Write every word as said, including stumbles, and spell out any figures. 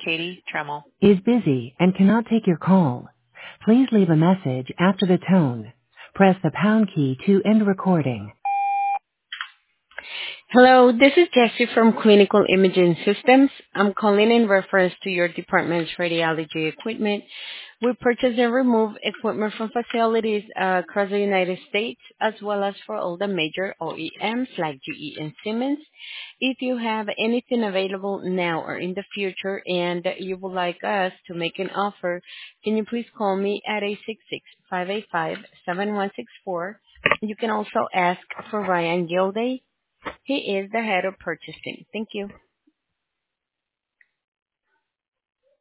Katie Tremmel. is busy and cannot take your call. Please leave a message after the tone. Press the pound key to end recording. Hello, this is Jessie from Clinical Imaging Systems. I'm calling in reference to your department's radiology equipment. We purchase and remove equipment from facilities uh, across the United States, as well as for all the major O E Ms like G E and Siemens. If you have anything available now or in the future and you would like us to make an offer, can you please call me at eight six six, five eight five, seven one six four. You can also ask for Ryan Gilday. He is the head of purchasing. Thank you.